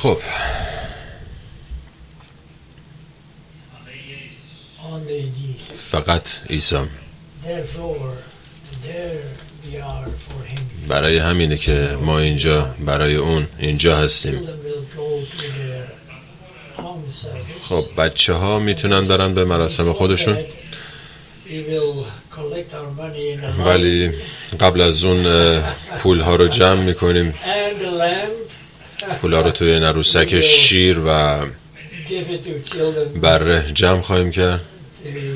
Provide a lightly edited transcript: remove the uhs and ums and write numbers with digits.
خب فقط عیسی. برای همینه که ما اینجا برای اون اینجا هستیم. خب بچه ها میتونن برن به مراسم خودشون، ولی قبل از اون پول ها رو جمع میکنیم. پول ها رو توی عروسک شیر و بره جمع خواهیم کرد